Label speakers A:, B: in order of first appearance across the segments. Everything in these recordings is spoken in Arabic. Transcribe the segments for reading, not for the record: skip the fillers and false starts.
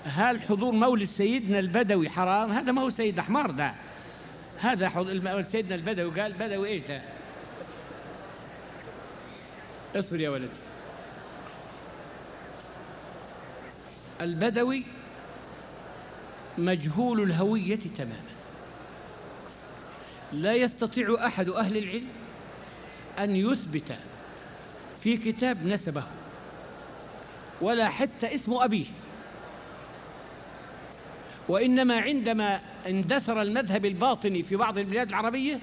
A: هل حضور مولد سيدنا البدوي حرام؟ هذا ما هو سيدنا حمار ده، هذا سيدنا البدوي قال بدوي ايش ده؟ اصبر يا ولدي. البدوي مجهول الهوية تماما، لا يستطيع أحد أهل العلم أن يثبت في كتاب نسبه ولا حتى اسم أبيه. وإنما عندما اندثر المذهب الباطني في بعض البلاد العربية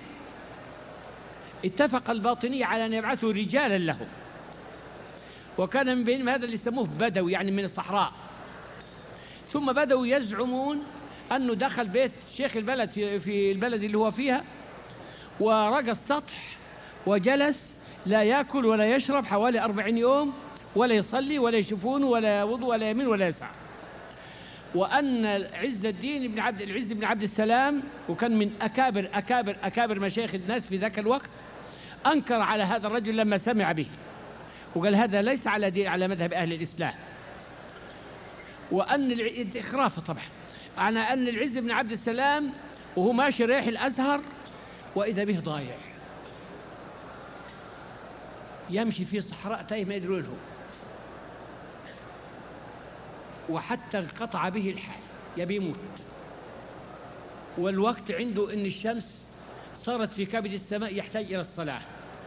A: اتفق الباطنية على أن يبعثوا رجالا لهم، وكان من بينهم هذا اللي يسموه بدوي، يعني من الصحراء. ثم بدأوا يزعمون أنه دخل بيت شيخ البلد في البلد اللي هو فيها ورقى السطح وجلس لا يأكل ولا يشرب حوالي 40 يوم، ولا يصلي ولا يشوفون ولا وضوء ولا يمين ولا يسعى. وأن عز الدين بن عبد السلام، وكان من أكابر مشايخ الناس في ذاك الوقت، أنكر على هذا الرجل لما سمع به وقال هذا ليس على مذهب أهل الإسلام. وأن إخرافه طبعا على أن العز بن عبد السلام وهو ماشي رايح الأزهر وإذا به ضايع يمشي في صحراء تايه ما يدرون هو، وحتى انقطع به الحال يبي يموت، والوقت عنده أن الشمس صارت في كبد السماء يحتاج إلى الصلاة،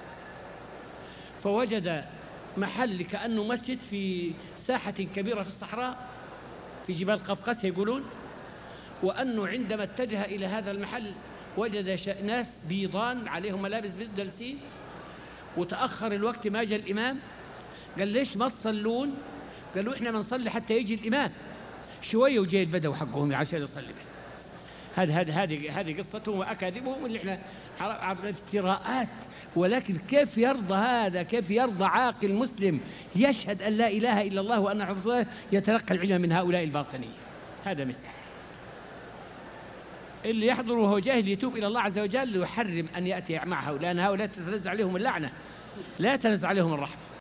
A: فوجد محل كأنه مسجد في ساحة كبيرة في الصحراء في جبال قفقاس يقولون. وأنه عندما اتجه إلى هذا المحل وجد ناس بيضان عليهم ملابس بيض جالسين، وتأخر الوقت ما جاء الإمام. قال ليش ما تصلون؟ قالوا إحنا ما نصلي حتى يجي الإمام شوية وجاي البدو حقهم عشان يصلي به. هذه قصتهم وأكاذيبهم اللي إحنا افتراءات. ولكن كيف يرضى هذا؟ كيف يرضى عاقل مسلم يشهد أن لا إله إلا الله وأن محمد رسول الله يتلقى العلم من هؤلاء الباطنية؟ هذا مثل اللي يحضر وهو جاهل يتوب إلى الله عز وجل ويحرم أن يأتي معه، لأن هؤلاء تتنزل عليهم اللعنة لا تنزل عليهم الرحمة.